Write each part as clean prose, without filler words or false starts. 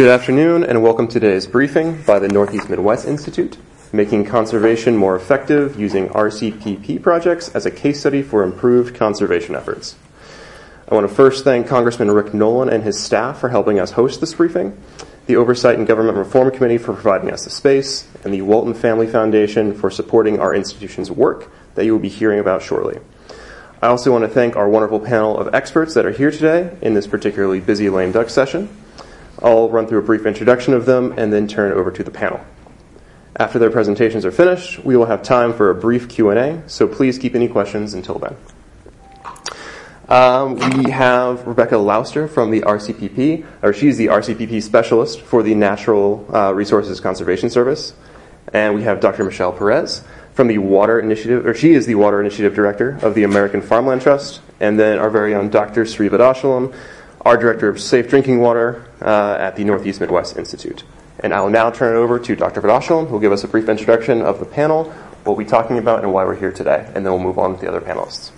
Good afternoon and welcome to today's briefing by the Northeast Midwest Institute, Making Conservation More Effective Using RCPP Projects as a Case Study for Improved Conservation Efforts. I want to first thank Congressman Rick Nolan and his staff for helping us host this briefing, the Oversight and Government Reform Committee for providing us the space, and the Walton Family Foundation for supporting our institution's work that you will be hearing about shortly. I also want to thank our wonderful panel of experts that are here today in this particularly busy lame duck session. I'll run through a brief introduction of them and then turn it over to the panel. After their presentations are finished, we will have time for a brief Q&A, so please keep any questions until then. We have Rebecca Lauster from the RCPP, or she's the RCPP specialist for the Natural Resources Conservation Service. And we have Dr. Michelle Perez from the Water Initiative, or she is the Water Initiative Director of the American Farmland Trust. And then our very own Dr. Sri Vadashalam, our Director of Safe Drinking Water at the Northeast Midwest Institute. And I will now turn it over to Dr. Vadashalam, who will give us a brief introduction of the panel, what we'll be talking about, and why we're here today. And then we'll move on to the other panelists.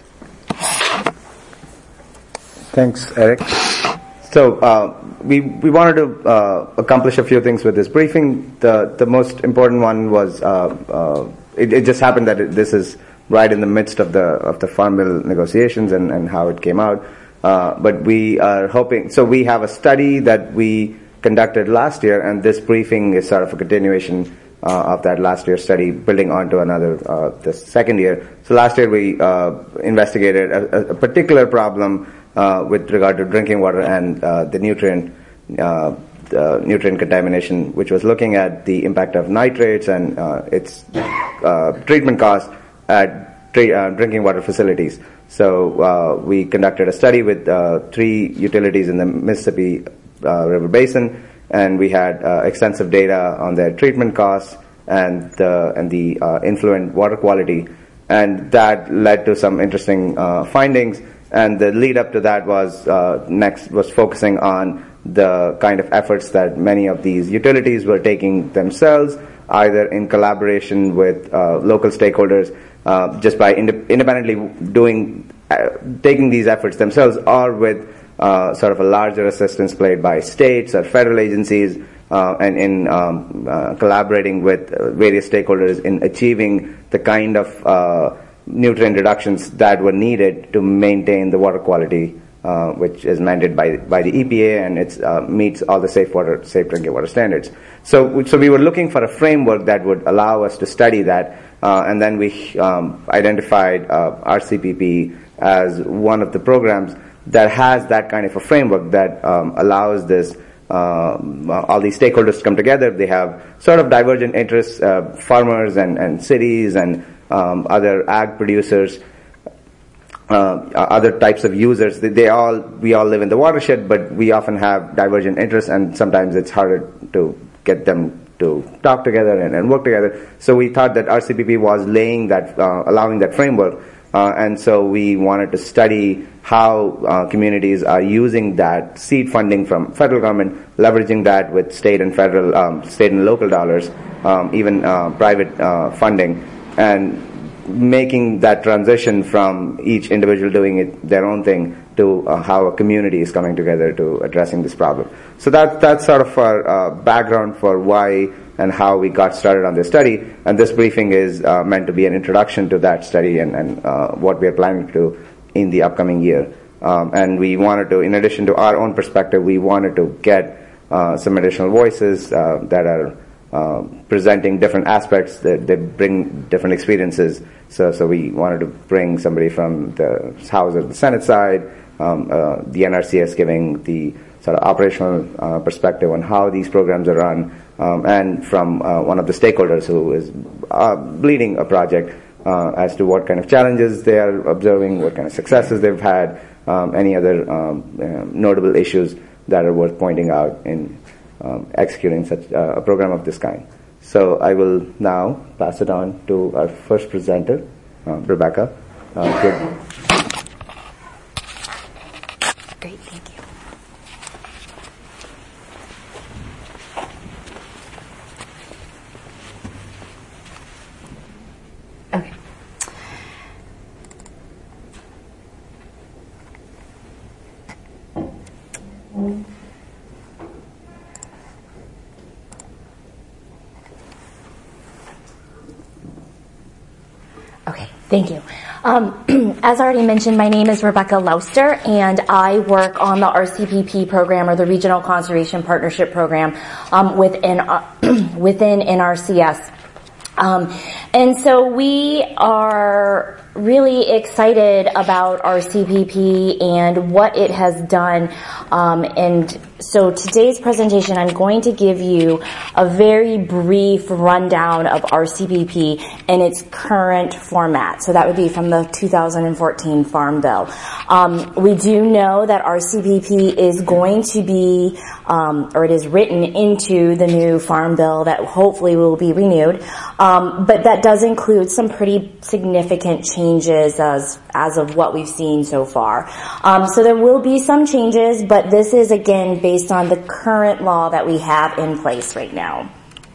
Thanks, Eric. So we wanted to accomplish a few things with this briefing. The most important one was it just happened that this is right in the midst of the Farm Bill negotiations and how it came out. But we are hoping, so we have a study that we conducted last year, and this briefing is sort of a continuation of that last year's study, building onto another the second year. So last year we investigated a particular problem with regard to drinking water and the nutrient contamination, which was looking at the impact of nitrates and its treatment costs at drinking water facilities. So we conducted a study with 3 utilities in the Mississippi River Basin, and we had extensive data on their treatment costs and the influent water quality, and that led to some interesting findings. And the lead up to that was focusing on the kind of efforts that many of these utilities were taking themselves, either in collaboration with local stakeholders, just by independently taking these efforts themselves, or with sort of a larger assistance played by states or federal agencies, and in collaborating with various stakeholders in achieving the kind of nutrient reductions that were needed to maintain the water quality, which is mandated by the EPA, and it meets all the safe drinking water standards. So we were looking for a framework that would allow us to study that, and then we identified RCPP as one of the programs that has that kind of a framework that allows this all these stakeholders to come together. They have sort of divergent interests, farmers and cities and other ag producers, other types of users. We all live in the watershed, but we often have divergent interests, and sometimes it's harder to get them to talk together and work together. So we thought that RCPP was allowing that framework, and so we wanted to study how communities are using that seed funding from federal government, leveraging that with state and local dollars, even private funding, and making that transition from each individual doing their own thing to how a community is coming together to addressing this problem. So that's sort of our background for why and how we got started on this study. And this briefing is meant to be an introduction to that study and what we are planning to do in the upcoming year. And we wanted to, in addition to our own perspective, we wanted to get some additional voices that are presenting different aspects, that they bring different experiences. So we wanted to bring somebody from the House or the Senate side, the NRCS giving the sort of operational perspective on how these programs are run, and from one of the stakeholders who is leading a project as to what kind of challenges they are observing, what kind of successes they've had, any other notable issues that are worth pointing out in executing such a program of this kind. So I will now pass it on to our first presenter, Rebecca. Great, thank you. Okay. Thank you. As already mentioned, my name is Rebecca Lauster, and I work on the RCPP program, or the Regional Conservation Partnership Program, within NRCS. And so we are really excited about RCPP and what it has done. And so today's presentation, I'm going to give you a very brief rundown of RCPP in its current format. So that would be from the 2014 Farm Bill. We do know that RCPP is going to be, or it is written into the new Farm Bill that hopefully will be renewed. But that does include some pretty significant changes as of what we've seen so far. So there will be some changes, but this is again based on the current law that we have in place right now.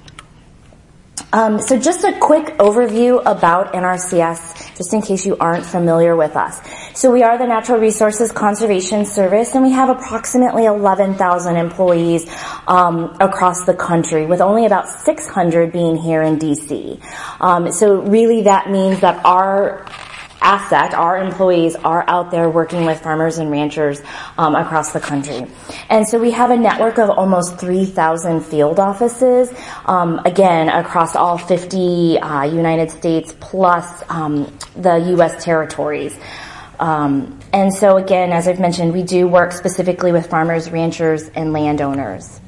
So just a quick overview about NRCS, just in case you aren't familiar with us. So we are the Natural Resources Conservation Service, and we have approximately 11,000 employees across the country, with only about 600 being here in DC. So really that means that our employees are out there working with farmers and ranchers across the country. And so we have a network of almost 3,000 field offices, again, across all 50 United States plus the U.S. territories. And so again, as I've mentioned, we do work specifically with farmers, ranchers, and landowners.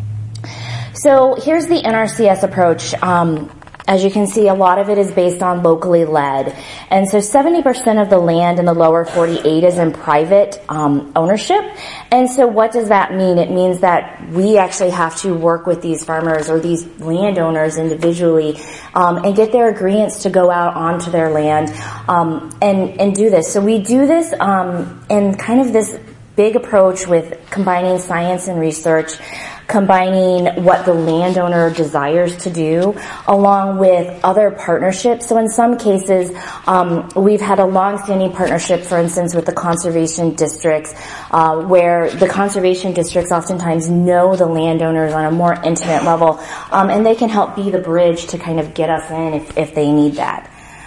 So here's the NRCS approach. As you can see, a lot of it is based on locally led. And so 70% of the land in the lower 48 is in private ownership. And so what does that mean? It means that we actually have to work with these farmers or these landowners individually and get their agreements to go out onto their land and do this. So we do this in kind of this big approach with combining science and research, combining what the landowner desires to do along with other partnerships. So in some cases, we've had a long-standing partnership, for instance, with the conservation districts, where the conservation districts oftentimes know the landowners on a more intimate level, and they can help be the bridge to kind of get us in if they need that.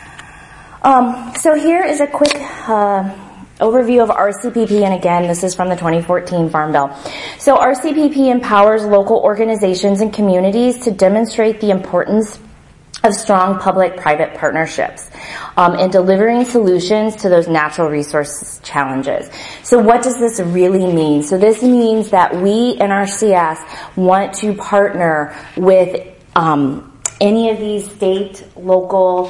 So here is a quick overview of RCPP, and again, this is from the 2014 Farm Bill. So RCPP empowers local organizations and communities to demonstrate the importance of strong public-private partnerships in delivering solutions to those natural resource challenges. So what does this really mean? So this means that we, NRCS, want to partner with any of these state, local,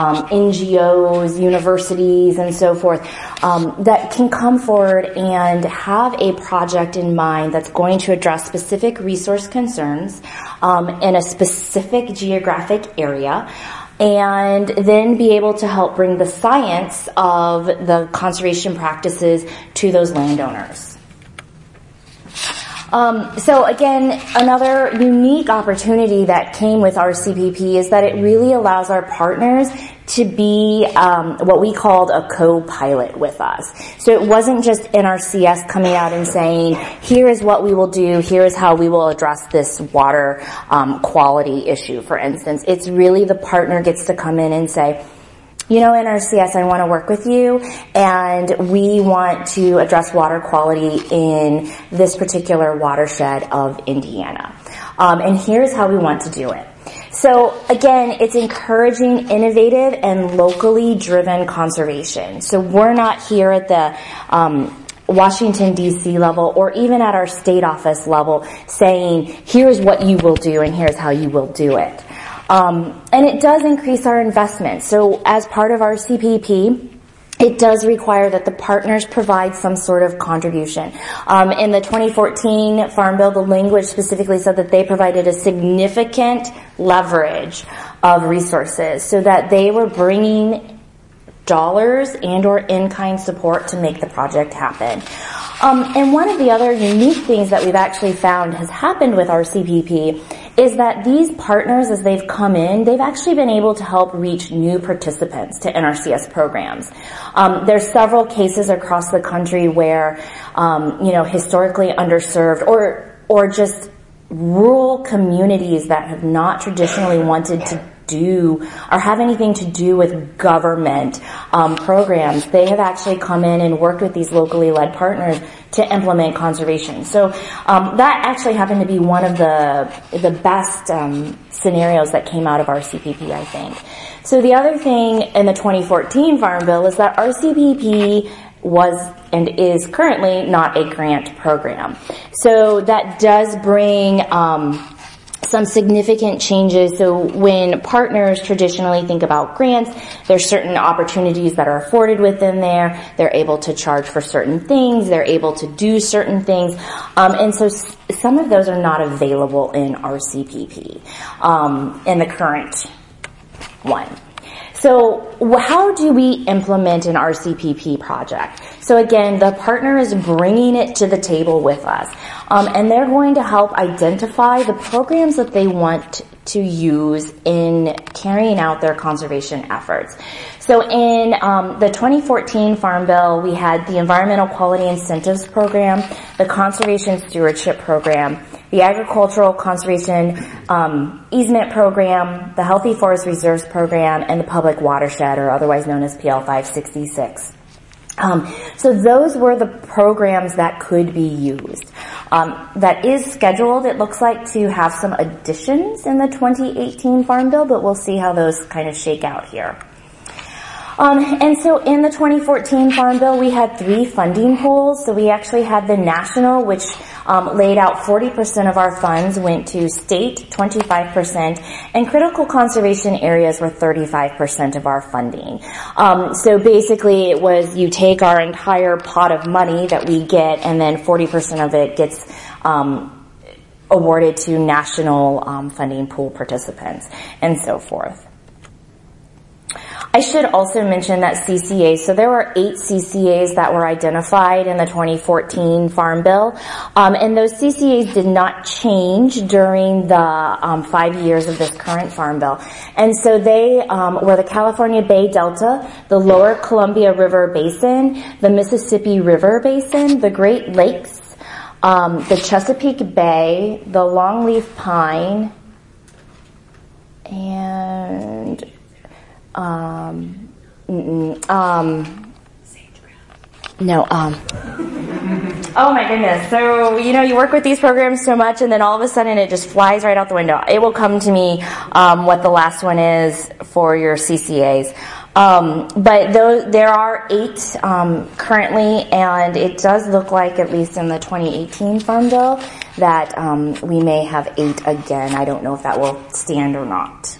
NGOs, universities, and so forth, that can come forward and have a project in mind that's going to address specific resource concerns in a specific geographic area, and then be able to help bring the science of the conservation practices to those landowners. So again, another unique opportunity that came with RCPP is that it really allows our partners to be what we called a co-pilot with us. So it wasn't just NRCS coming out and saying, here is what we will do, here is how we will address this water quality issue, for instance. It's really the partner gets to come in and say, you know, NRCS, I want to work with you, and we want to address water quality in this particular watershed of Indiana. And here's how we want to do it. So again, it's encouraging innovative and locally driven conservation. So we're not here at the Washington, D.C. level, or even at our state office level saying, here's what you will do and here's how you will do it. And it does increase our investment. So as part of our CPP, it does require that the partners provide some sort of contribution. In the 2014 Farm Bill, the language specifically said that they provided a significant leverage of resources so that they were bringing dollars and or in-kind support to make the project happen. And one of the other unique things that we've actually found has happened with our CPP is that these partners, as they've come in, they've actually been able to help reach new participants to NRCS programs. There's several cases across the country where, historically underserved or just rural communities that have not traditionally wanted do or have anything to do with government programs. They have actually come in and worked with these locally led partners to implement conservation. So that actually happened to be one of the best scenarios that came out of RCPP, I think. So the other thing in the 2014 Farm Bill is that RCPP was and is currently not a grant program. So that does bring some significant changes. So when partners traditionally think about grants, there's certain opportunities that are afforded within there. They're able to charge for certain things. They're able to do certain things. And so some of those are not available in RCPP, in the current one. So how do we implement an RCPP project? So again, the partner is bringing it to the table with us. And they're going to help identify the programs that they want to use in carrying out their conservation efforts. So in the 2014 Farm Bill, we had the Environmental Quality Incentives Program, the Conservation Stewardship Program, the Agricultural Conservation Easement Program, the Healthy Forest Reserves Program, and the Public Watershed, or otherwise known as PL 566. So those were the programs that could be used. That is scheduled, it looks like, to have some additions in the 2018 Farm Bill, but we'll see how those kind of shake out here. And so in the 2014 Farm Bill, we had 3 funding pools. So we actually had the national, which laid out 40% of our funds went to state, 25%, and critical conservation areas were 35% of our funding. So basically it was you take our entire pot of money that we get, and then 40% of it gets awarded to national funding pool participants, and so forth. I should also mention that CCAs, so there were 8 CCAs that were identified in the 2014 Farm Bill, and those CCAs did not change during the 5 years of this current Farm Bill. And so they were the California Bay Delta, the Lower Columbia River Basin, the Mississippi River Basin, the Great Lakes, the Chesapeake Bay, the longleaf pine, and oh my goodness. So, you work with these programs so much, and then all of a sudden it just flies right out the window. It will come to me, what the last one is for your CCAs. But there are 8, currently, and it does look like, at least in the 2018 Farm Bill, that, we may have 8 again. I don't know if that will stand or not.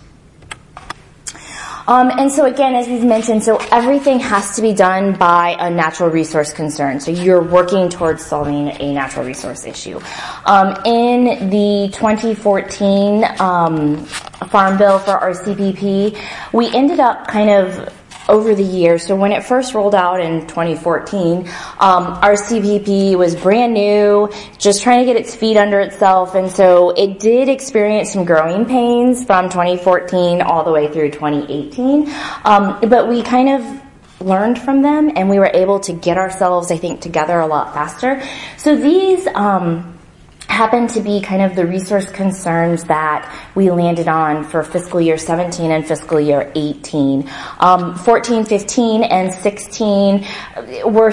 And so again, as we've mentioned, so everything has to be done by a natural resource concern. So you're working towards solving a natural resource issue. In the 2014 Farm Bill for RCPP, we ended up kind of over the years. So when it first rolled out in 2014, RCPP was brand new, just trying to get its feet under itself, and so it did experience some growing pains from 2014 all the way through 2018. But we kind of learned from them, and we were able to get ourselves, I think, together a lot faster. So these happen to be kind of the resource concerns that we landed on for fiscal year 17 and fiscal year 18. 14, 15, and 16 were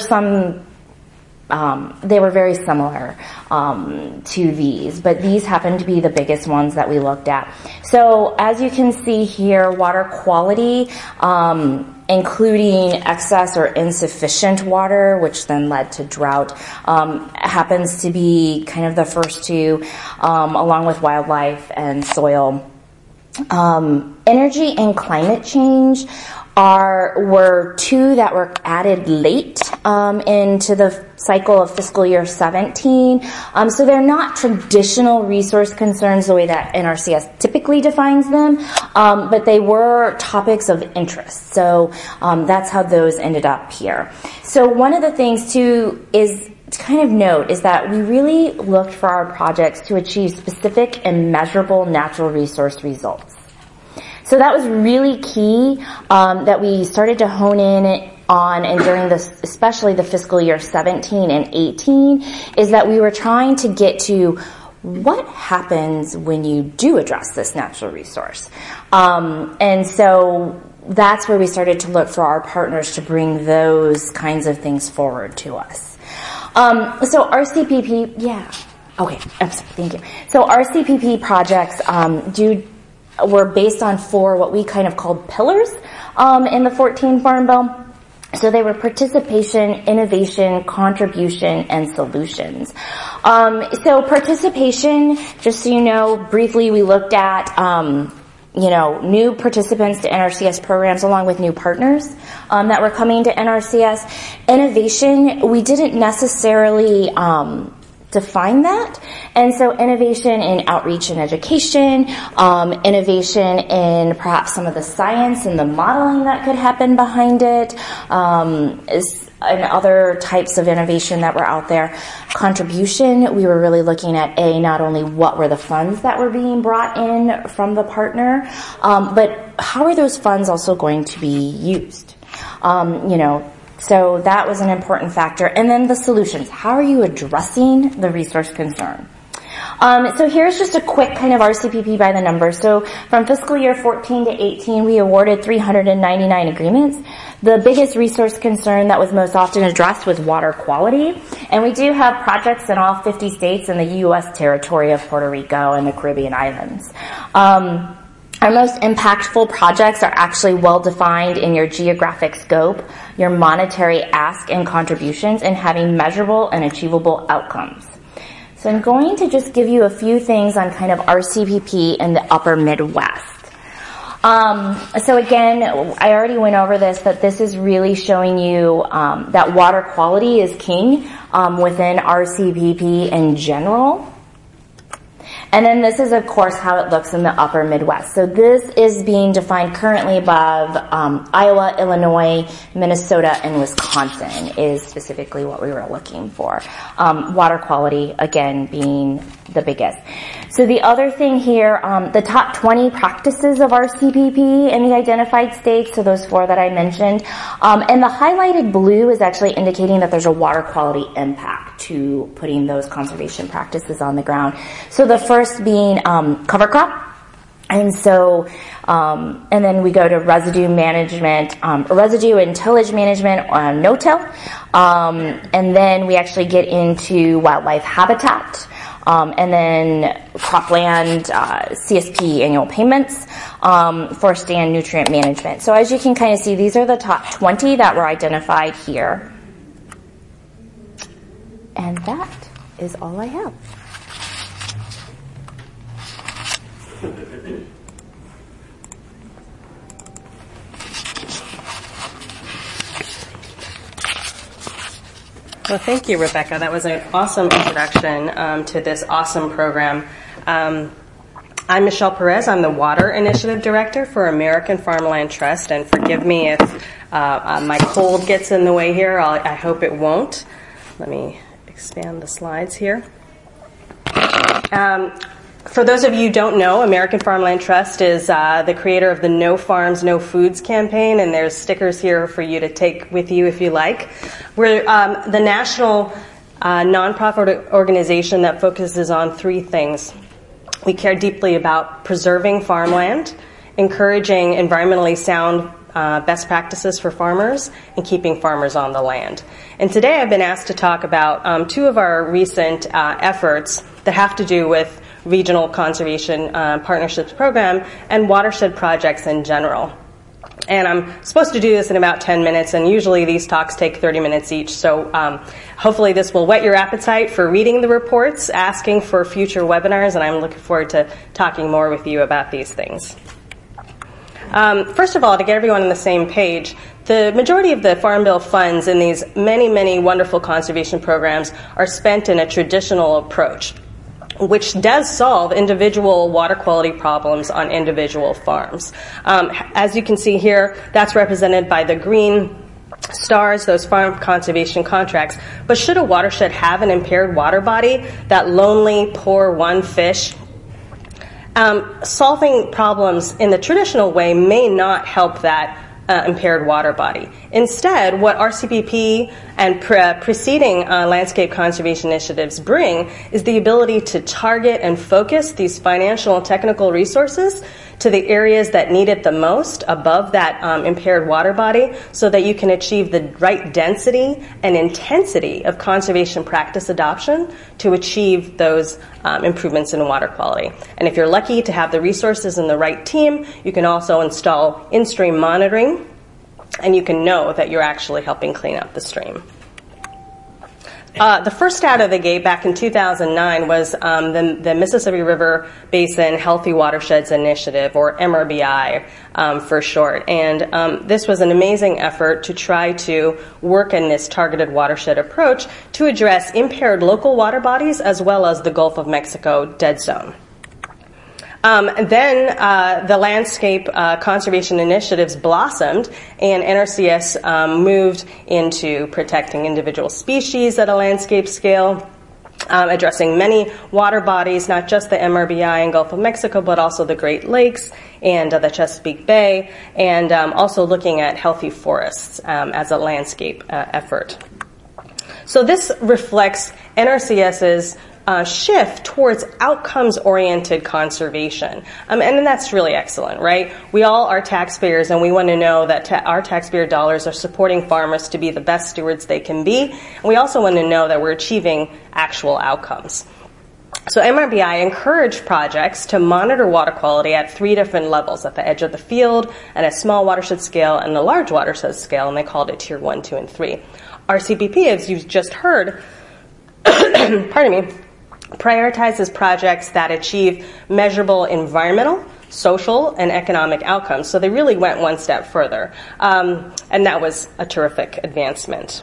they were very similar to these, but these happen to be the biggest ones that we looked at. So as you can see here, water quality, including excess or insufficient water, which then led to drought, happens to be kind of the first 2, along with wildlife and soil. Energy and climate change were 2 that were added late into the cycle of fiscal year 17. So they're not traditional resource concerns the way that NRCS typically defines them, but they were topics of interest. So that's how those ended up here. So one of the things too is to kind of note is that we really looked for our projects to achieve specific and measurable natural resource results. So that was really key, that we started to hone in on, and during this, especially the fiscal year 17 and 18, is that we were trying to get to what happens when you do address this natural resource? And so that's where we started to look for our partners to bring those kinds of things forward to us. So RCPP, yeah. Okay, thank you. So RCPP projects were based on 4 what we kind of called pillars in the 14 Farm Bill. So they were participation, innovation, contribution, and solutions. So participation, just so you know, briefly we looked at new participants to NRCS programs along with new partners that were coming to NRCS. Innovation, we didn't necessarily define that. And so innovation in outreach and education, innovation in perhaps some of the science and the modeling that could happen behind it, and other types of innovation that were out there. Contribution, we were really looking at not only what were the funds that were being brought in from the partner, but how are those funds also going to be used? So that was an important factor. And then the solutions. How are you addressing the resource concern? So here's just a quick kind of RCPP by the numbers. So from fiscal year 14 to 18, we awarded 399 agreements. The biggest resource concern that was most often addressed was water quality. And we do have projects in all 50 states and the U.S. territory of Puerto Rico and the Caribbean islands. Our most impactful projects are actually well defined in your geographic scope, your monetary ask and contributions, and having measurable and achievable outcomes. So I'm going to just give you a few things on kind of RCPP in the upper Midwest. So again, I already went over this, but this is really showing you that water quality is king within RCPP in general. And then this is, of course, how it looks in the upper Midwest. So this is being defined currently above Iowa, Illinois, Minnesota, and Wisconsin is specifically what we were looking for. Water quality, again, being the biggest. So the other thing here, the top 20 practices of RCPP in the identified states, so those 4 that I mentioned. And the highlighted blue is actually indicating that there's a water quality impact to putting those conservation practices on the ground. So the first being cover crop. And so, and then we go to residue management, residue and tillage management on no-till. And then we actually get into wildlife habitat. And then cropland, CSP annual payments, forestry and nutrient management. So as you can kind of see, these are the top 20 that were identified here. And that is all I have. Well, thank you, Rebecca. That was an awesome introduction to this awesome program. I'm Michelle Perez. I'm the Water Initiative Director for American Farmland Trust, and forgive me if my cold gets in the way here. I hope it won't. Let me expand the slides here. For those of you who don't know, American Farmland Trust is the creator of the No Farms, No Foods campaign, and there's stickers here for you to take with you if you like. We're the national nonprofit organization that focuses on 3 things. We care deeply about preserving farmland, encouraging environmentally sound best practices for farmers, and keeping farmers on the land. And today I've been asked to talk about 2 of our recent efforts that have to do with regional conservation partnerships program and watershed projects in general. And I'm supposed to do this in about 10 minutes, and usually these talks take 30 minutes each. So hopefully this will whet your appetite for reading the reports, asking for future webinars, and I'm looking forward to talking more with you about these things. First of all, to get everyone on the same page, the majority of the Farm Bill funds in these many, many wonderful conservation programs are spent in a traditional approach, which does solve individual water quality problems on individual farms. As you can see here, that's represented by the green stars, those farm conservation contracts. But should a watershed have an impaired water body, that lonely, poor one fish, solving problems in the traditional way may not help that impaired water body. Instead, what RCPP and preceding landscape conservation initiatives bring is the ability to target and focus these financial and technical resources to the areas that need it the most above that impaired water body, so that you can achieve the right density and intensity of conservation practice adoption to achieve those improvements in water quality. And if you're lucky to have the resources and the right team, you can also install in-stream monitoring, and you can know that you're actually helping clean up the stream. The first out of the gate back in 2009 was the Mississippi River Basin Healthy Watersheds Initiative, or MRBI for short. And this was an amazing effort to try to work in this targeted watershed approach to address impaired local water bodies as well as the Gulf of Mexico dead zone. Then the landscape conservation initiatives blossomed, and NRCS moved into protecting individual species at a landscape scale, addressing many water bodies, not just the MRBI and Gulf of Mexico, but also the Great Lakes and the Chesapeake Bay, and also looking at healthy forests as a landscape effort. So this reflects NRCS's shift towards outcomes-oriented conservation. And that's really excellent, right? We all are taxpayers, and we want to know that our taxpayer dollars are supporting farmers to be the best stewards they can be. And we also want to know that we're achieving actual outcomes. So MRBI encouraged projects to monitor water quality at 3 different levels: at the edge of the field, at a small watershed scale, and a large watershed scale, and they called it Tier 1, 2, and 3. RCPP, as you've just heard, pardon me, prioritizes projects that achieve measurable environmental, social, and economic outcomes. So they really went one step further. And that was a terrific advancement.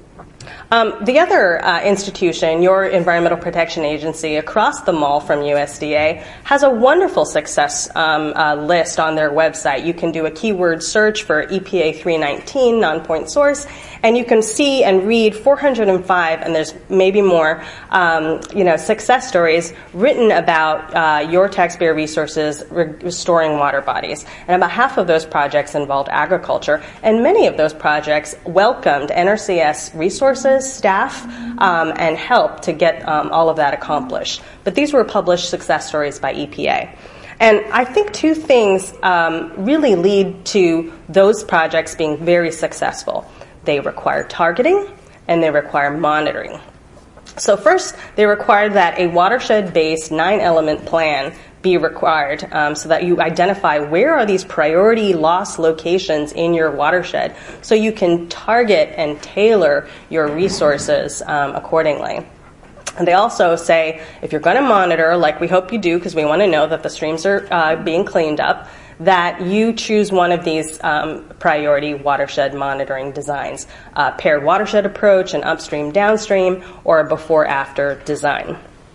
The other institution, your Environmental Protection Agency, across the mall from USDA, has a wonderful success list on their website. You can do a keyword search for EPA 319, non-point source, and you can see and read 405, and there's maybe more, success stories written about your taxpayer resources restoring water bodies. And about half of those projects involved agriculture, and many of those projects welcomed NRCS resources, staff, and help to get all of that accomplished. But these were published success stories by EPA. And I think two things really lead to those projects being very successful. They require targeting, and they require monitoring. So first, they require that a watershed-based 9-element plan be required so that you identify where are these priority loss locations in your watershed so you can target and tailor your resources accordingly. And they also say, if you're going to monitor, like we hope you do because we want to know that the streams are being cleaned up, that you choose one of these priority watershed monitoring designs, paired watershed approach, an upstream-downstream, or a before-after design.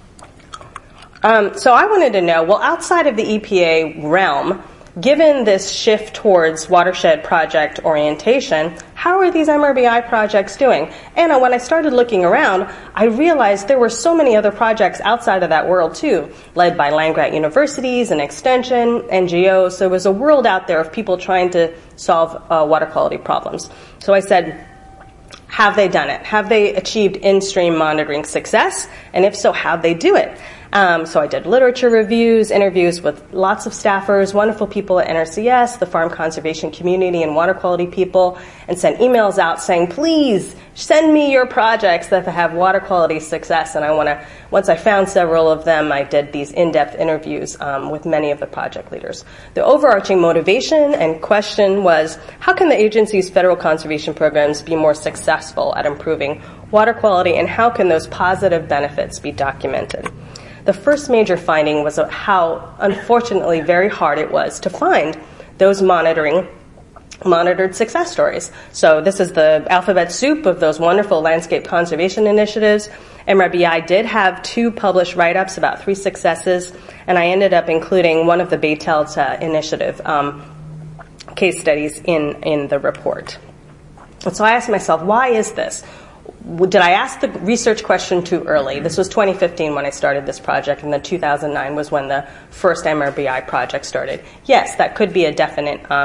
So I wanted to know, well, outside of the EPA realm, given this shift towards watershed project orientation, how are these MRBI projects doing? And when I started looking around, I realized there were so many other projects outside of that world too, led by land-grant universities and extension, NGOs. So there was a world out there of people trying to solve water quality problems. So I said, have they done it? Have they achieved in-stream monitoring success? And if so, how'd they do it? So I did literature reviews, interviews with lots of staffers, wonderful people at NRCS, the farm conservation community, and water quality people, and sent emails out saying, please send me your projects that have water quality success. And once I found several of them, I did these in-depth interviews with many of the project leaders. The overarching motivation and question was, how can the agency's federal conservation programs be more successful at improving water quality, and how can those positive benefits be documented? The first major finding was how, unfortunately, very hard it was to find those monitored success stories. So this is the alphabet soup of those wonderful landscape conservation initiatives. MRBI did have 2 published write-ups about 3 successes, and I ended up including one of the Baytel's initiative case studies in the report. And so I asked myself, why is this? Did I ask the research question too early? This was 2015 when I started this project, and then 2009 was when the first MRBI project started. Yes, that could be a definite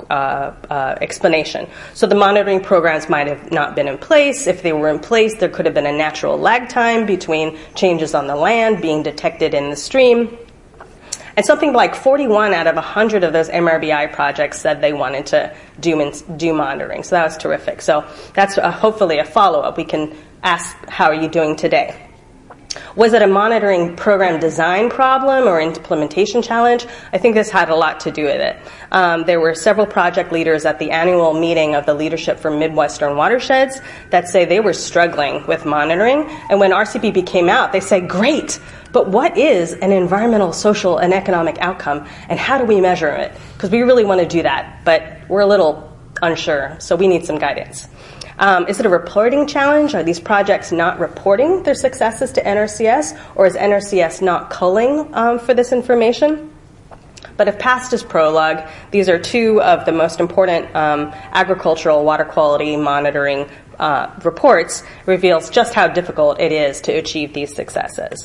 explanation. So the monitoring programs might have not been in place. If they were in place, there could have been a natural lag time between changes on the land being detected in the stream. And something like 41 out of 100 of those MRBI projects said they wanted to do monitoring. So that was terrific. So that's hopefully a follow-up. We can ask, how are you doing today? Was it a monitoring program design problem or implementation challenge? I think this had a lot to do with it. There were several project leaders at the annual meeting of the Leadership for Midwestern Watersheds that say they were struggling with monitoring. And when RCPP came out, they said, great, but what is an environmental, social, and economic outcome, and how do we measure it? Because we really want to do that, but we're a little unsure, so we need some guidance. Is it a reporting challenge? Are these projects not reporting their successes to NRCS, or is NRCS not culling for this information? But if past is prologue, these are two of the most important agricultural water quality monitoring reports, reveals just how difficult it is to achieve these successes.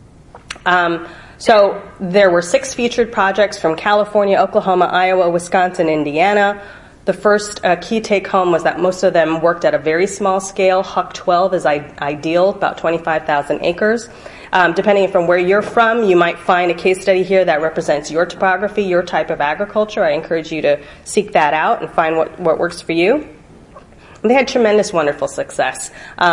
So there were 6 featured projects from California, Oklahoma, Iowa, Wisconsin, Indiana. The first key take-home was that most of them worked at a very small scale. Huck 12 is ideal, about 25,000 acres. Depending from where you're from, you might find a case study here that represents your topography, your type of agriculture. I encourage you to seek that out and find what works for you. And they had tremendous, wonderful success.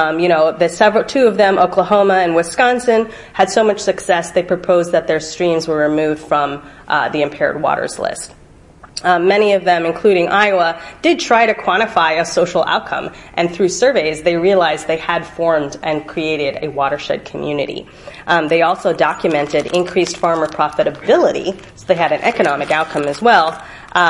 Two of them, Oklahoma and Wisconsin, had so much success they proposed that their streams were removed from the impaired waters list. Many of them, including Iowa, did try to quantify a social outcome, and through surveys they realized they had formed and created a watershed community. They also documented increased farmer profitability, so they had an economic outcome as well,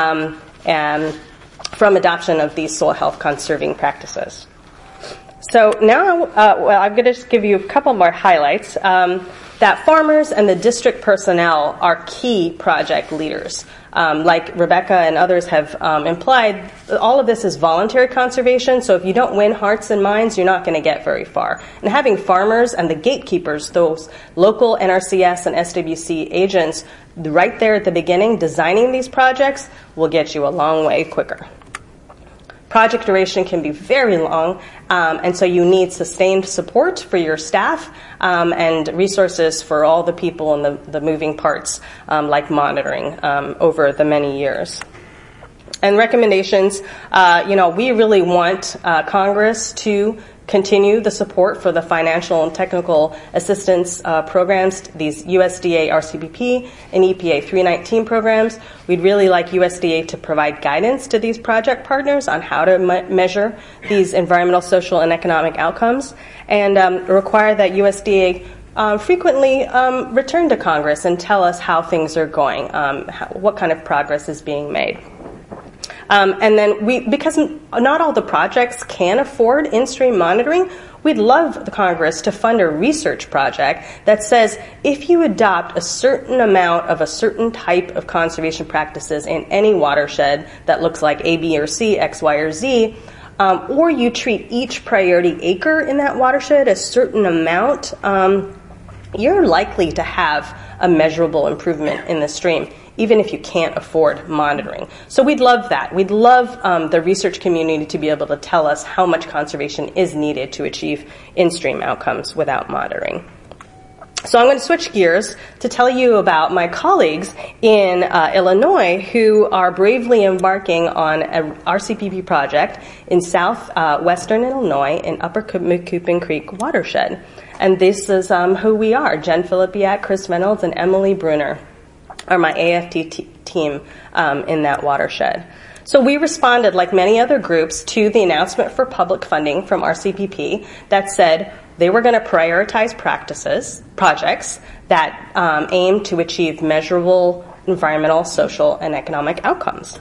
and from adoption of these soil health conserving practices. So now, I'm going to just give you a couple more highlights. That farmers and the district personnel are key project leaders. Like Rebecca and others have implied, all of this is voluntary conservation, so if you don't win hearts and minds, you're not going to get very far. And having farmers and the gatekeepers, those local NRCS and SWC agents, right there at the beginning, designing these projects, will get you a long way quicker. Project duration can be very long, and so you need sustained support for your staff and resources for all the people and the moving parts, like monitoring over the many years. And recommendations, we really want Congress to continue the support for the financial and technical assistance programs, these USDA RCPP and EPA 319 programs. We'd really like USDA to provide guidance to these project partners on how to measure these environmental, social, and economic outcomes, and require that USDA frequently return to Congress and tell us how things are going, what kind of progress is being made. And then because not all the projects can afford in-stream monitoring, we'd love the Congress to fund a research project that says if you adopt a certain amount of a certain type of conservation practices in any watershed that looks like A, B, or C, X, Y, or Z, or you treat each priority acre in that watershed a certain amount, you're likely to have a measurable improvement in the stream, even if you can't afford monitoring. So we'd love that. We'd love the research community to be able to tell us how much conservation is needed to achieve in-stream outcomes without monitoring. So I'm going to switch gears to tell you about my colleagues in Illinois who are bravely embarking on a RCPP project in southwestern Illinois in Upper Macoupin Creek watershed. And this is who we are. Jen Filipiak, Chris Reynolds, and Emily Bruner are my AFT team in that watershed. So we responded, like many other groups, to the announcement for public funding from RCPP that said they were going to prioritize projects that aim to achieve measurable environmental, social, and economic outcomes.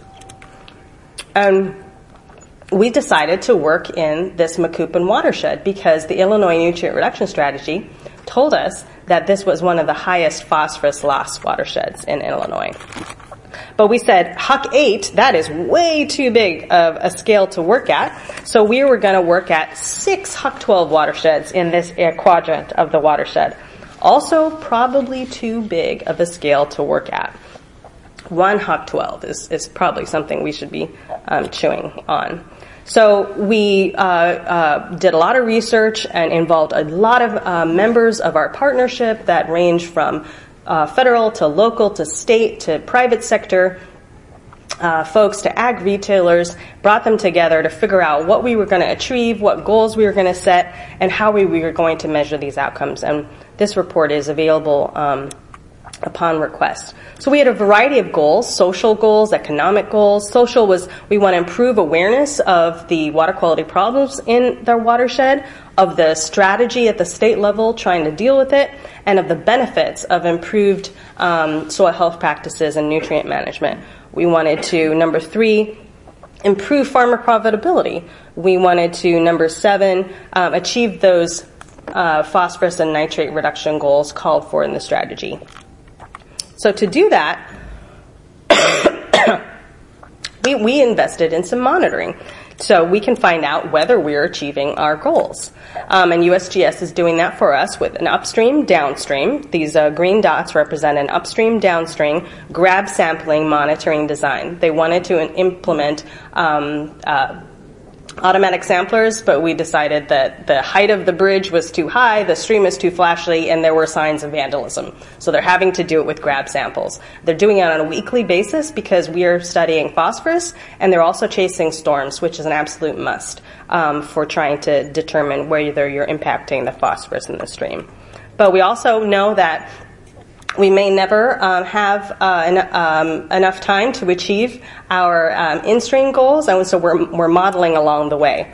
We decided to work in this Macoupin watershed because the Illinois Nutrient Reduction Strategy told us that this was one of the highest phosphorus loss watersheds in Illinois. But we said, Huck 8, that is way too big of a scale to work at. So we were going to work at 6 Huck 12 watersheds in this quadrant of the watershed. Also probably too big of a scale to work at. 1 Huc-12 is probably something we should be chewing on. So we did a lot of research and involved a lot of members of our partnership that range from federal to local to state to private sector folks to ag retailers, brought them together to figure out what we were going to achieve, what goals we were going to set, and how we were going to measure these outcomes. And this report is available upon request. So we had a variety of goals, social goals, economic goals. Social was we want to improve awareness of the water quality problems in their watershed, of the strategy at the state level trying to deal with it, and of the benefits of improved soil health practices and nutrient management. We wanted to, number 3, improve farmer profitability. We wanted to, number 7, achieve those phosphorus and nitrate reduction goals called for in the strategy. So to do that, we invested in some monitoring so we can find out whether we're achieving our goals. And USGS is doing that for us with an upstream, downstream. These green dots represent an upstream, downstream grab sampling monitoring design. They wanted to implement automatic samplers, but we decided that the height of the bridge was too high, the stream is too flashy, and there were signs of vandalism. So they're having to do it with grab samples. They're doing it on a weekly basis because we are studying phosphorus, and they're also chasing storms, which is an absolute must for trying to determine whether you're impacting the phosphorus in the stream. But we also know that we may never have enough time to achieve our in-stream goals, and so we're modeling along the way.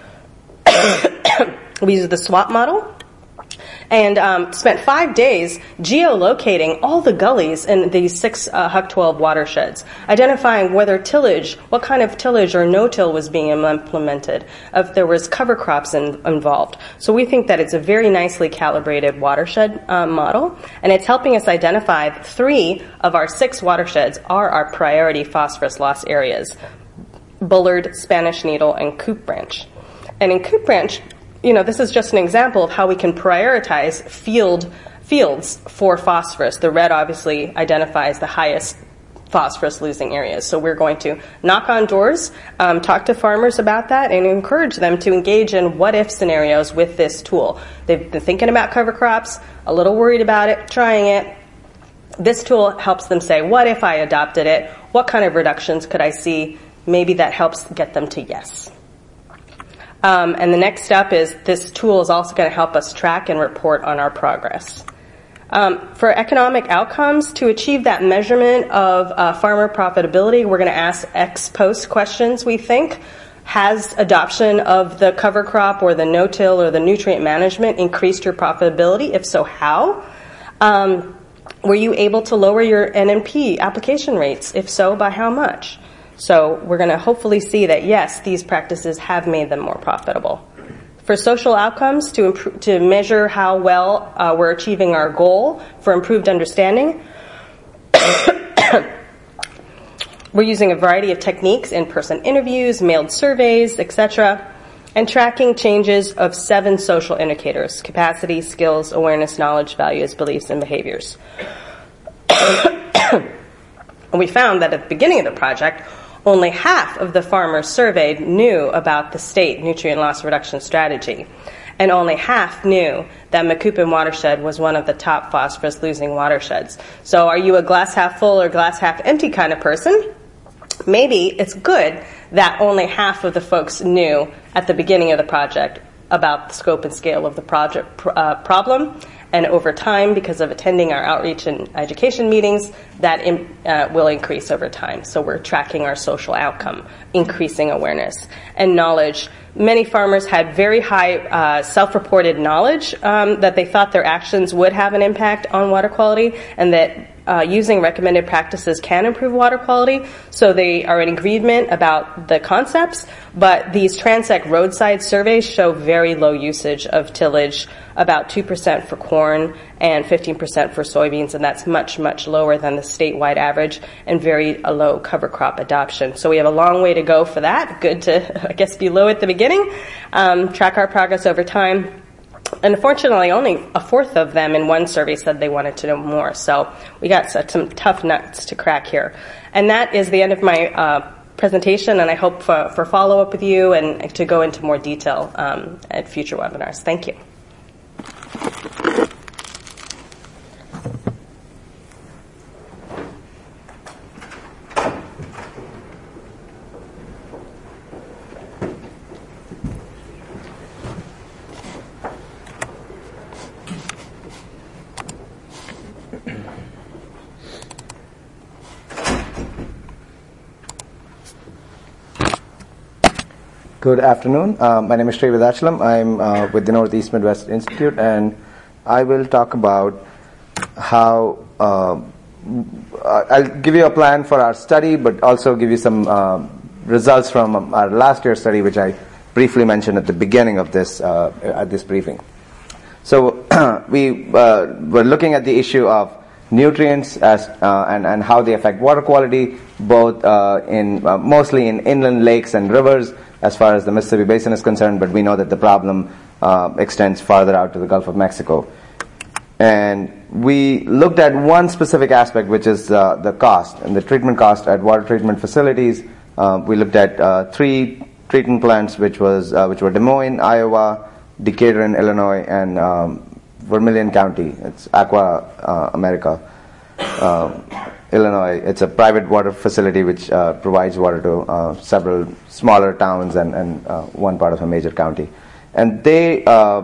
We use the SWAP model and spent 5 days geolocating all the gullies in these 6 Huc-12 watersheds, identifying whether tillage, what kind of tillage or no-till was being implemented, if there was cover crops involved. So we think that it's a very nicely calibrated watershed model, and it's helping us identify 3 of our 6 watersheds are our priority phosphorus loss areas: Bullard, Spanish Needle, and Coop Branch. And in Coop Branch, this is just an example of how we can prioritize fields for phosphorus. The red obviously identifies the highest phosphorus losing areas. So we're going to knock on doors, talk to farmers about that, and encourage them to engage in what-if scenarios with this tool. They've been thinking about cover crops, a little worried about it, trying it. This tool helps them say, what if I adopted it? What kind of reductions could I see? Maybe that helps get them to yes. And the next step is this tool is also going to help us track and report on our progress. For economic outcomes, to achieve that measurement of farmer profitability, we're going to ask ex post questions, we think. Has adoption of the cover crop or the no-till or the nutrient management increased your profitability? If so, how? Were you able to lower your NNP application rates? If so, by how much? So we're going to hopefully see that, yes, these practices have made them more profitable. For social outcomes, to measure how well we're achieving our goal for improved understanding, we're using a variety of techniques: in-person interviews, mailed surveys, etc., and tracking changes of 7 social indicators: capacity, skills, awareness, knowledge, values, beliefs, and behaviors. And we found that at the beginning of the project, only half of the farmers surveyed knew about the state nutrient loss reduction strategy, and only half knew that Macoupin watershed was one of the top phosphorus losing watersheds. So are you a glass half full or glass half empty kind of person? Maybe it's good that only half of the folks knew at the beginning of the project about the scope and scale of the project problem, and over time, because of attending our outreach and education meetings, that will increase over time. So we're tracking our social outcome, increasing awareness and knowledge. Many farmers had very high self-reported knowledge that they thought their actions would have an impact on water quality, and that using recommended practices can improve water quality. So they are in agreement about the concepts, but these Transect roadside surveys show very low usage of tillage, about 2% for corn and 15% for soybeans, and that's much, much lower than the statewide average, and very low cover crop adoption. So we have a long way to go for that. Good to, I guess, be low at the beginning, track our progress over time. unfortunately, only a fourth of them in one survey said they wanted to know more. So we got some tough nuts to crack here. And that is the end of my presentation, and I hope for follow-up with you and to go into more detail at future webinars. Thank you. Good afternoon. My name is Sri Vedachalam. I'm with the Northeast Midwest Institute, and I will talk about how I'll give you a plan for our study, but also give you some results from our last year's study, which I briefly mentioned at the beginning of this at this briefing. So we were looking at the issue of nutrients and how they affect water quality, both mostly in inland lakes and rivers, as far as the Mississippi Basin is concerned, but we know that the problem extends farther out to the Gulf of Mexico. And we looked at one specific aspect, which is the cost and the treatment cost at water treatment facilities. We looked at 3 treatment plants, which were Des Moines, Iowa, Decatur in Illinois, and Vermilion County. It's Aqua America, Illinois. It's a private water facility which provides water to several smaller towns and one part of a major county. And they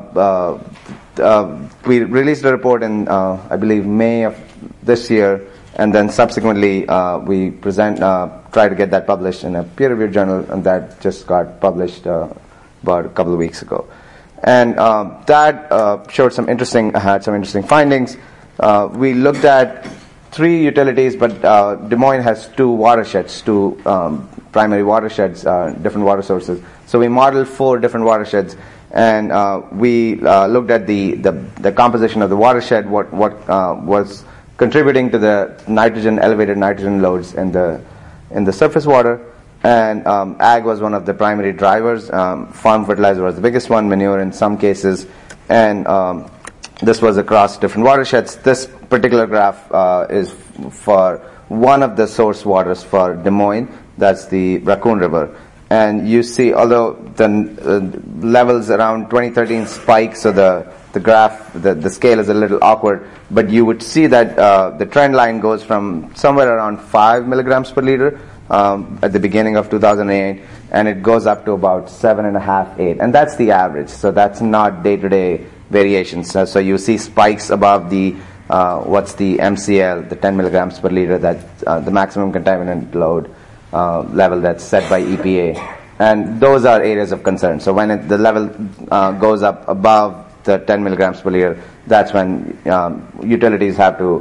we released a report in I believe May of this year, and then subsequently we try to get that published in a peer-reviewed journal, and that just got published about a couple of weeks ago. And that showed some interesting findings. We looked at 3 utilities, but Des Moines has 2 watersheds, 2 primary watersheds, different water sources. So we modeled 4 different watersheds, and we looked at the composition of the watershed, what was contributing to the elevated nitrogen loads in the surface water. And ag was one of the primary drivers. Farm fertilizer was the biggest one, manure in some cases, and this was across different watersheds. This particular graph is for one of the source waters for Des Moines. That's the Raccoon River. And you see, although the levels around 2013 spike, so the graph, the scale is a little awkward, but you would see that the trend line goes from somewhere around 5 milligrams per liter at the beginning of 2008, and it goes up to about 7.5, 8. And that's the average, so that's not day-to-day variations. So you see spikes above the what's the MCL, the 10 milligrams per liter, that the maximum contaminant load level that's set by EPA, and those are areas of concern. So when the level goes up above the 10 milligrams per liter, that's when utilities have to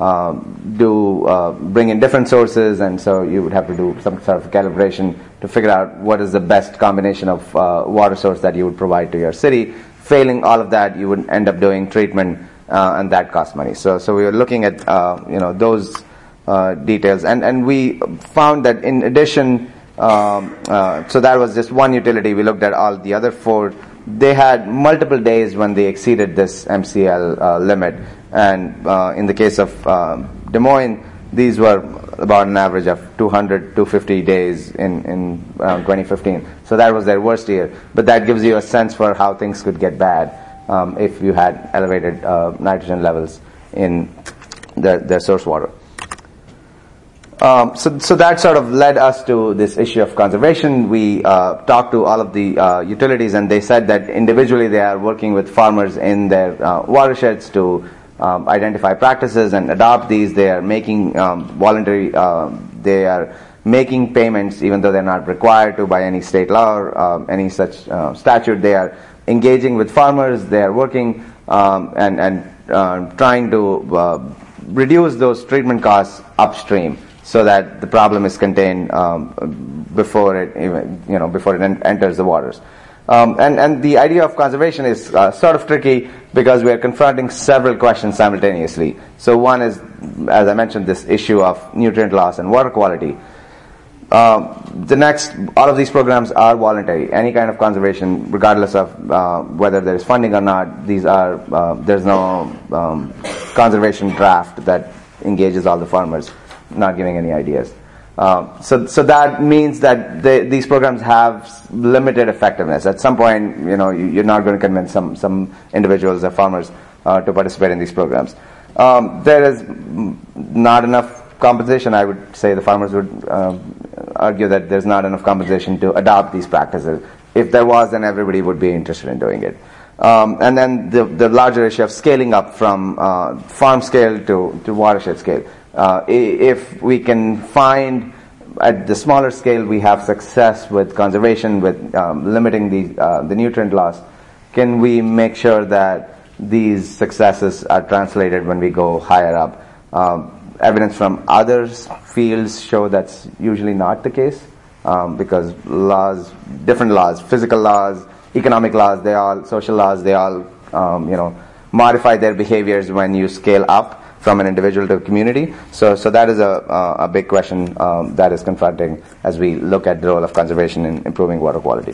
bring in different sources, and so you would have to do some sort of calibration to figure out what is the best combination of water source that you would provide to your city. Failing all of that, you would end up doing treatment, and that costs money. So we were looking at those details, and we found that in addition, so that was just one utility. We looked at all the other 4. They had multiple days when they exceeded this MCL limit, and in the case of Des Moines, these were about an average of 250 days in 2015. So that was their worst year. But that gives you a sense for how things could get bad if you had elevated nitrogen levels in their source water. So that sort of led us to this issue of conservation. We talked to all of the utilities, and they said that individually they are working with farmers in their watersheds to identify practices and adopt these. They are making voluntary, they are making payments even though they're not required to by any state law or any such statute. They are engaging with farmers. They are working and trying to reduce those treatment costs upstream, so that the problem is contained before it enters the waters. And the idea of conservation is sort of tricky because we are confronting several questions simultaneously. So one is, as I mentioned, this issue of nutrient loss and water quality. All of these programs are voluntary. Any kind of conservation, regardless of whether there is funding or not, there's no conservation draft that engages all the farmers, not giving any ideas. So that means that these programs have limited effectiveness. At some point, you're not going to convince some individuals or farmers to participate in these programs. There is not enough compensation. I would say the farmers would argue that there's not enough compensation to adopt these practices. If there was, then everybody would be interested in doing it. And then the larger issue of scaling up from farm scale to watershed scale. If we can find at the smaller scale we have success with conservation, with limiting the nutrient loss, can we make sure that these successes are translated when we go higher up? Evidence from other fields show that's usually not the case, because different laws, physical laws, economic laws, social laws, they all modify their behaviors when you scale up from an individual to a community. So that is a big question that is confronting as we look at the role of conservation in improving water quality.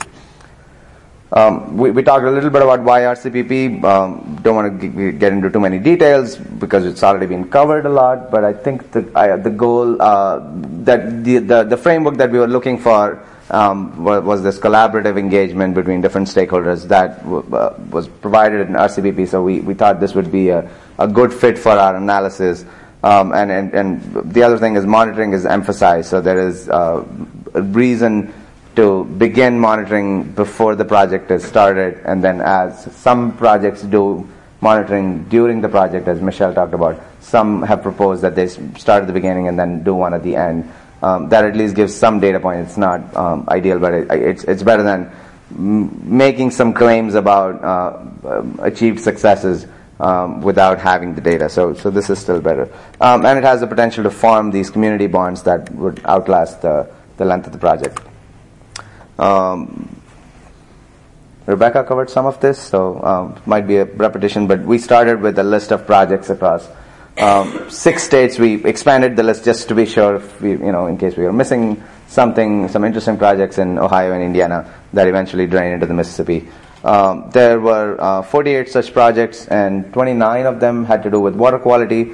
We talked a little bit about why RCPP. Don't want to get into too many details because it's already been covered a lot. But I think the goal, that the framework that we were looking for was this collaborative engagement between different stakeholders that was provided in RCPP. So we thought this would be a good fit for our analysis. And the other thing is monitoring is emphasized. So there is a reason to begin monitoring before the project is started, and then as some projects do monitoring during the project, as Michelle talked about, some have proposed that they start at the beginning and then do one at the end. That at least gives some data point. It's not ideal, but it's better than making some claims about achieved successes without having the data. So this is still better. And it has the potential to form these community bonds that would outlast the length of the project. Rebecca covered some of this, so might be a repetition, but we started with a list of projects across 6 states. We expanded the list just to be sure, if in case we were missing some interesting projects in Ohio and Indiana that eventually drain into the Mississippi. There were 48 such projects, and 29 of them had to do with water quality.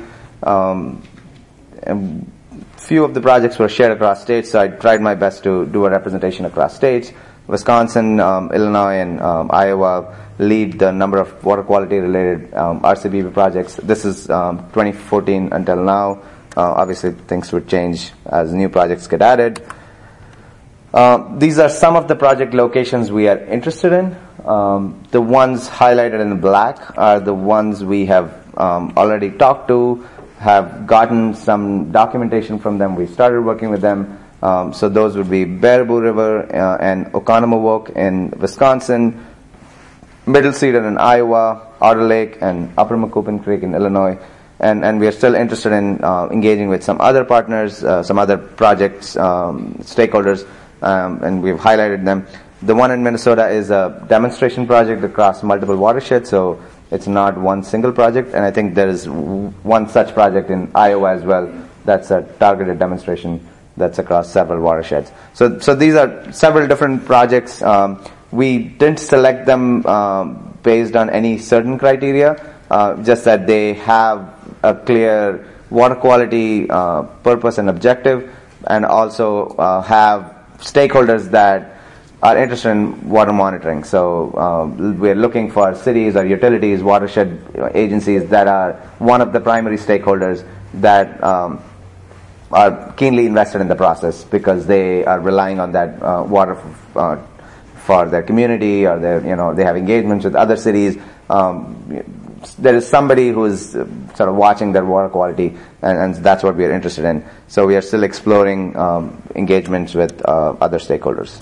And few of the projects were shared across states, so I tried my best to do a representation across states. Wisconsin, Illinois, and Iowa lead the number of water quality related RCPP projects. This is 2014 until now. Obviously things would change as new projects get added. These are some of the project locations we are interested in. The ones highlighted in black are the ones we have already talked to, have gotten some documentation from them. We started working with them. So those would be Baraboo River and Oconomowoc in Wisconsin, Middle Cedar in Iowa, Otter Lake and Upper Macoupin Creek in Illinois. And we are still interested in engaging with some other partners, some other projects, stakeholders, and we've highlighted them. The one in Minnesota is a demonstration project across multiple watersheds, so it's not one single project, and I think there is one such project in Iowa as well. That's a targeted demonstration that's across several watersheds. So these are several different projects. We didn't select them based on any certain criteria, just that they have a clear water quality purpose and objective, and also have stakeholders that are interested in water monitoring. So we're looking for cities or utilities, watershed agencies that are one of the primary stakeholders that are keenly invested in the process because they are relying on that water for their community, or they have engagements with other cities. There is somebody who is sort of watching their water quality, and that's what we are interested in. So we are still exploring engagements with other stakeholders.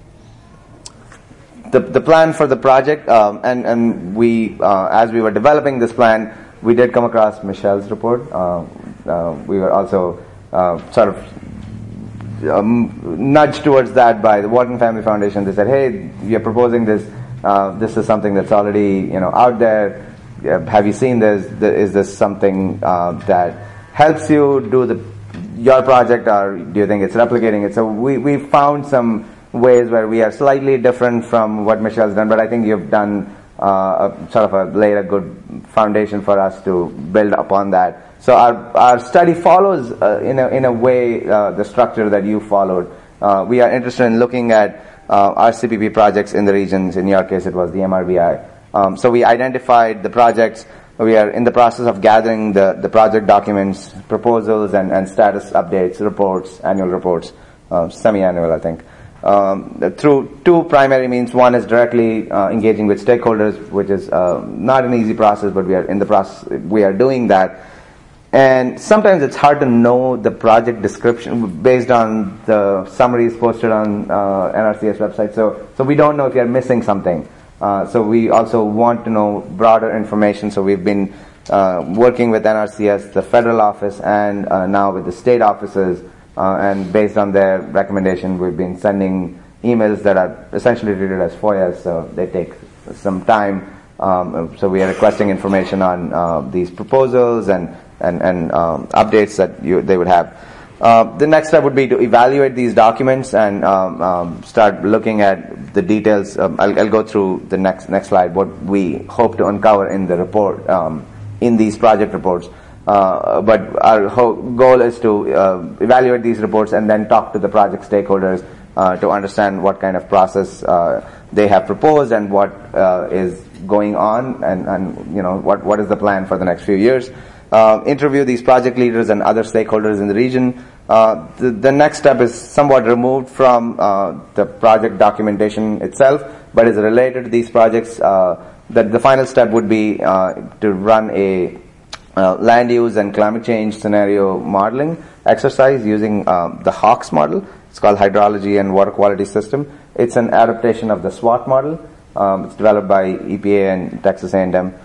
The plan for the project, and we, as we were developing this plan, we did come across Michelle's report. We were also sort of nudged towards that by the Wharton Family Foundation. They said, "Hey, you're proposing this. This is something that's already out there. Have you seen this? Is this something that helps you do your project, or do you think it's replicating it? So we found some ways where we are slightly different from what Michelle's done, but I think you've done laid a good foundation for us to build upon that. So our study follows in a way the structure that you followed. We are interested in looking at RCPP projects in the regions. In your case, it was the MRBI. So we identified the projects. We are in the process of gathering the project documents, proposals, and status updates, reports, annual reports, semi-annual, I think. Through two primary means. One is directly engaging with stakeholders, which is not an easy process, but we are in the process. We are doing that. And sometimes it's hard to know the project description based on the summaries posted on NRCS website. So we don't know if you're missing something. So we also want to know broader information. So we've been working with NRCS, the federal office, and now with the state offices. And based on their recommendation, we've been sending emails that are essentially treated as FOIAs. So they take some time. So we are requesting information on these proposals and updates that they would have. The next step would be to evaluate these documents and start looking at the details. I'll go through the next slide, what we hope to uncover in the report, in these project reports. But our goal is to evaluate these reports and then talk to the project stakeholders to understand what kind of process they have proposed and what is going on, and what is the plan for the next few years. Interview these project leaders and other stakeholders in the region. The next step is somewhat removed from the project documentation itself, but is related to these projects. The final step would be to run a land use and climate change scenario modeling exercise using the HAWKS model. It's called Hydrology and Water Quality System. It's an adaptation of the SWOT model. It's developed by EPA and Texas A&M.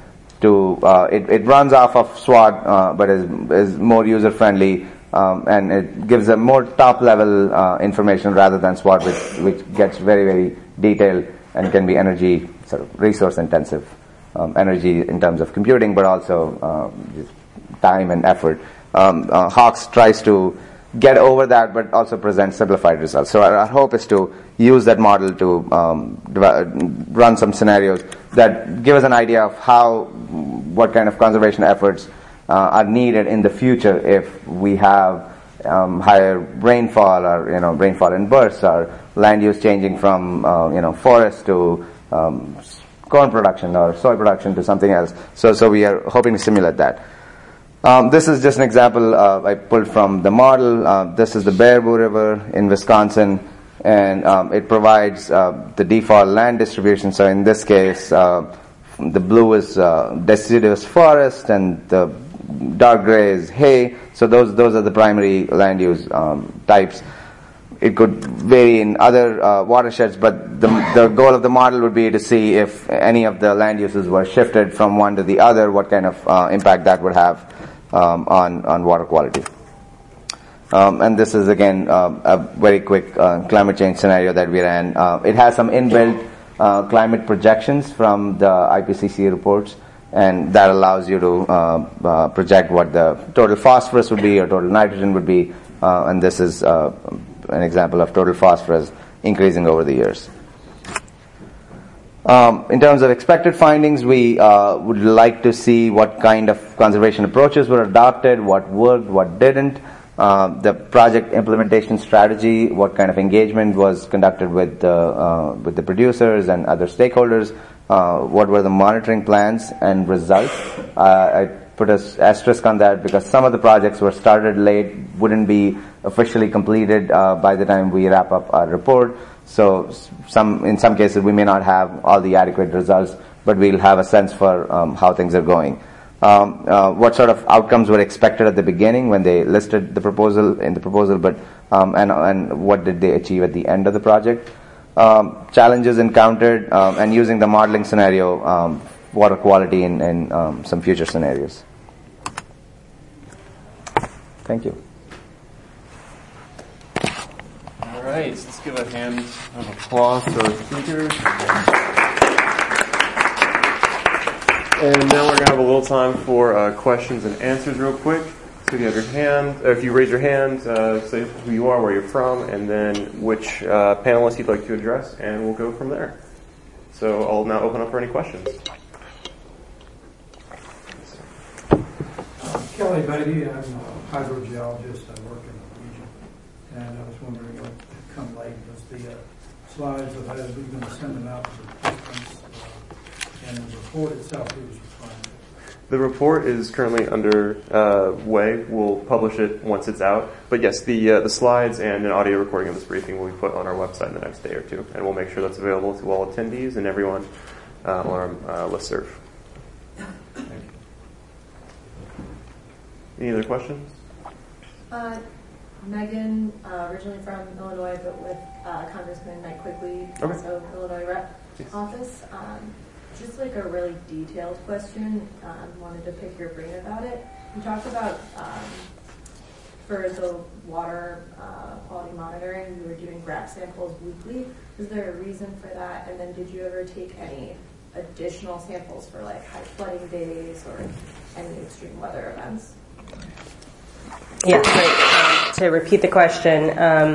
It runs off of SWOT, but is more user friendly, and it gives a more top level information rather than SWOT, which gets very, very detailed and can be energy resource intensive, energy in terms of computing, but also just time and effort. HAWKS tries to get over that, but also present simplified results. So our hope is to use that model to run some scenarios that give us an idea of what kind of conservation efforts are needed in the future if we have higher rainfall, or rainfall in bursts, or land use changing from forest to corn production or soy production to something else. So we are hoping to simulate that. This is just an example I pulled from the model. This is the Baraboo River in Wisconsin, and it provides the default land distribution. So in this case, the blue is deciduous forest, and the dark gray is hay. So those are the primary land use types. It could vary in other watersheds, but the goal of the model would be to see if any of the land uses were shifted from one to the other, what kind of impact that would have on water quality. And this is again a very quick climate change scenario that we ran. It has some inbuilt climate projections from the IPCC reports, and that allows you to project what the total phosphorus would be or total nitrogen would be, and this is an example of total phosphorus increasing over the years. In terms of expected findings, we would like to see what kind of conservation approaches were adopted, what worked, what didn't, the project implementation strategy, what kind of engagement was conducted with the producers and other stakeholders, what were the monitoring plans and results. I put an asterisk on that because some of the projects were started late, wouldn't be officially completed by the time we wrap up our report. So in some cases we may not have all the adequate results, but we'll have a sense for how things are going. What sort of outcomes were expected at the beginning when they listed the proposal, but and what did they achieve at the end of the project? Challenges encountered, and using the modeling scenario, water quality in some future scenarios. Thank you. All right, so let's give a hand of applause to our speakers. And now we're going to have a little time for questions and answers real quick. Could you have your hand, if you raise your hand, say who you are, where you're from, and then which panelist you'd like to address, and we'll go from there. So I'll now open up for any questions. Kelly Beatty, I'm a hydrogeologist. I work in the region, and I was wondering what come late was the slides of how we're going to send them out to the participants, and the report itself who was required. The report is currently under way. We'll publish it once it's out. But yes, the slides and an audio recording of this briefing will be put on our website in the next day or two, and we'll make sure that's available to all attendees and everyone on our listserv. Thank you. Any other questions? Megan, originally from Illinois, but with Congressman Mike Quigley, Okay. also Illinois rep office. Just like a really detailed question, wanted to pick your brain about it. You talked about for the water quality monitoring, you were doing grab samples weekly. Was there a reason for that? And then did you ever take any additional samples for like high flooding days or any extreme weather events? Yeah, great. To repeat the question,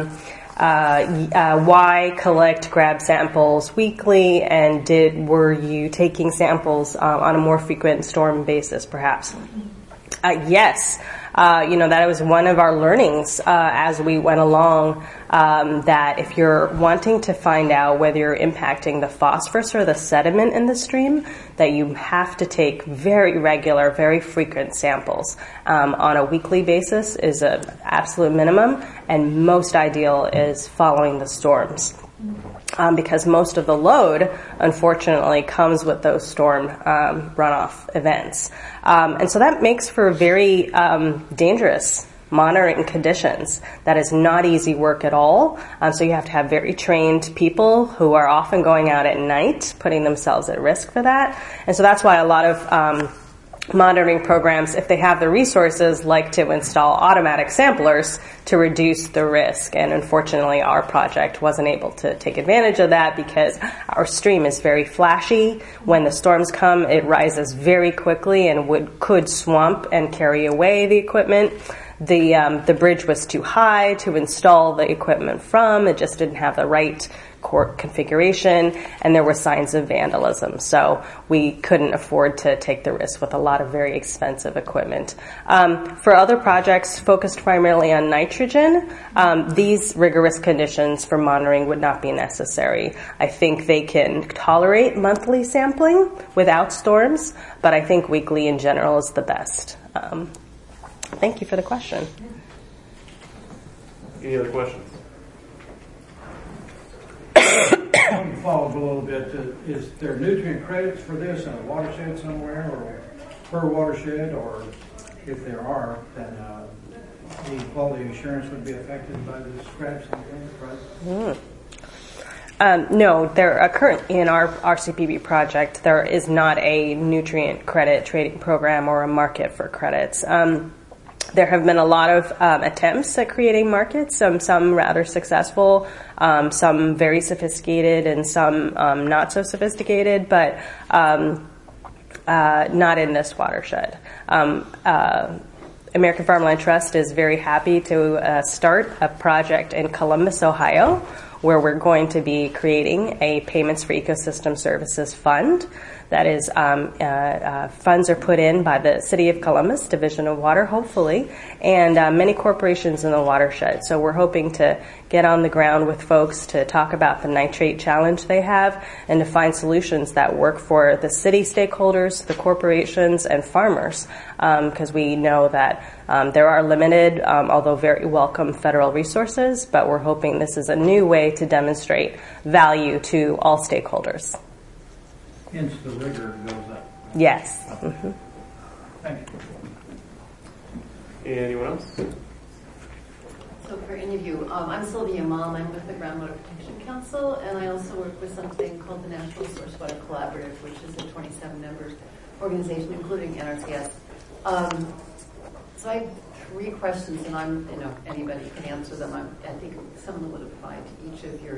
why collect grab samples weekly, and were you taking samples on a more frequent storm basis, perhaps? Yes. That was one of our learnings as we went along, that if you're wanting to find out whether you're impacting the phosphorus or the sediment in the stream, that you have to take very regular, very frequent samples. On a weekly basis is an absolute minimum, and most ideal is following the storms. Because most of the load, unfortunately, comes with those storm runoff events. And so that makes for very dangerous monitoring conditions. That is not easy work at all. So you have to have very trained people who are often going out at night, putting themselves at risk for that. And so that's why a lot of monitoring programs, if they have the resources, like to install automatic samplers to reduce the risk. And unfortunately, our project wasn't able to take advantage of that because our stream is very flashy. When the storms come, it rises very quickly and could swamp and carry away the equipment. The bridge was too high to install the equipment from. It just didn't have the right court configuration, and there were signs of vandalism. So we couldn't afford to take the risk with a lot of very expensive equipment. For other projects focused primarily on nitrogen, these rigorous conditions for monitoring would not be necessary. I think they can tolerate monthly sampling without storms, but I think weekly in general is the best. Thank you for the question. Any other questions? I want to follow up a little bit. Is there nutrient credits for this in a watershed somewhere or per watershed? Or if there are, then the quality assurance would be affected by the scraps and things, right? No, there currently in our RCPP project, there is not a nutrient credit trading program or a market for credits. There have been a lot of attempts at creating markets, some rather successful, some very sophisticated, and some not so sophisticated, but not in this watershed. American Farmland Trust is very happy to start a project in Columbus, Ohio, where we're going to be creating a Payments for Ecosystem Services fund. That is, funds are put in by the City of Columbus, Division of Water, hopefully, and many corporations in the watershed. So we're hoping to get on the ground with folks to talk about the nitrate challenge they have and to find solutions that work for the city stakeholders, the corporations, and farmers, because we know that there are limited, although very welcome federal resources, but we're hoping this is a new way to demonstrate value to all stakeholders. Hence the rigor goes up. Yes. Mm-hmm. Thank you. Anyone else? So for any of you, I'm Sylvia Malm. I'm with the Groundwater Protection Council, and I also work with something called the National Source Water Collaborative, which is a 27-member organization, including NRCS. So I have 3 questions, and anybody can answer them. I think some of them would apply to each of your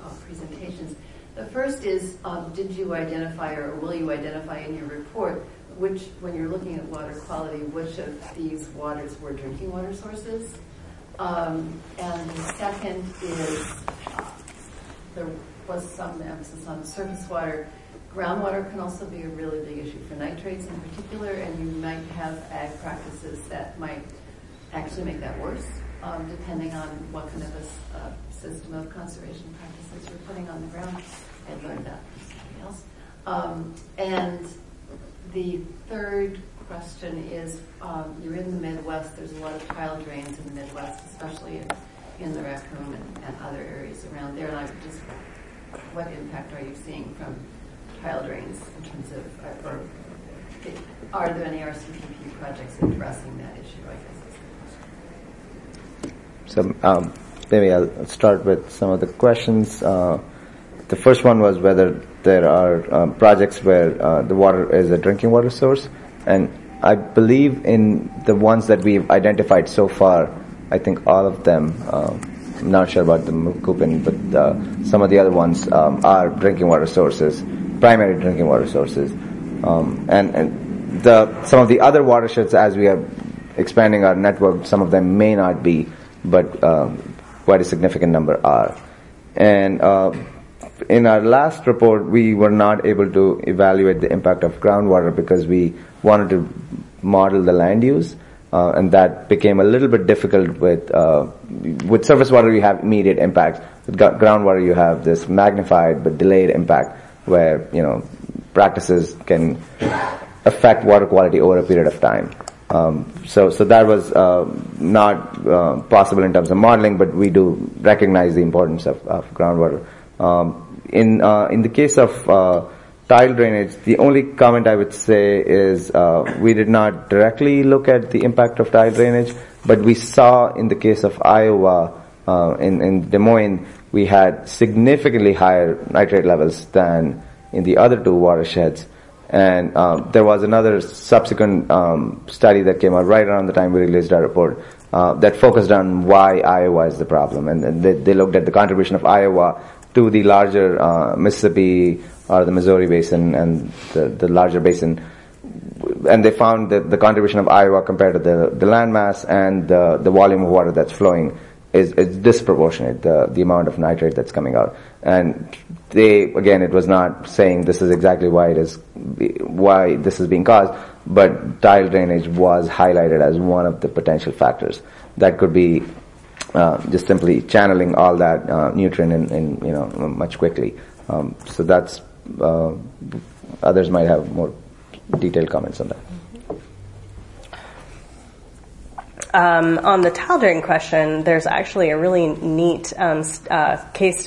presentations. The first is, did you identify or will you identify in your report when you're looking at water quality, which of these waters were drinking water sources. And the second is there was some emphasis on surface water. Groundwater can also be a really big issue for nitrates in particular, and you might have ag practices that might actually make that worse, depending on what kind of a system of conservation practices you're putting on the ground. I learned that from somebody else. And the third question is, you're in the Midwest. There's a lot of tile drains in the Midwest, especially in the Raccoon and other areas around there. And what impact are you seeing from tile drains in terms of, or are there any RCPP projects addressing that issue, I guess is the question. So maybe I'll start with some of the questions. The first one was whether there are projects where the water is a drinking water source. And I believe in the ones that we've identified so far, I think all of them, I'm not sure about the Macoupin, but some of the other ones are drinking water sources, primary drinking water sources. And some of the other watersheds, as we are expanding our network, some of them may not be, but quite a significant number are. And in our last report, we were not able to evaluate the impact of groundwater because we wanted to model the land use, and that became a little bit difficult with surface water. You have immediate impacts. With groundwater, you have this magnified but delayed impact, where practices can affect water quality over a period of time. So that was not possible in terms of modeling, but we do recognize the importance of groundwater. In the case of tile drainage, the only comment I would say is we did not directly look at the impact of tile drainage, but we saw in the case of Iowa, in Des Moines, we had significantly higher nitrate levels than in the other two watersheds. And there was another subsequent study that came out right around the time we released our report that focused on why Iowa is the problem. And they looked at the contribution of Iowa to the larger Mississippi or the Missouri Basin and the larger basin. And they found that the contribution of Iowa compared to the landmass and the volume of water that's flowing is disproportionate, the amount of nitrate that's coming out. And it was not saying this is exactly why this is being caused, but tile drainage was highlighted as one of the potential factors. That could be just simply channeling all that nutrient in much quickly. So that's others might have more detailed comments on that. On the tile drain question, there's actually a really neat case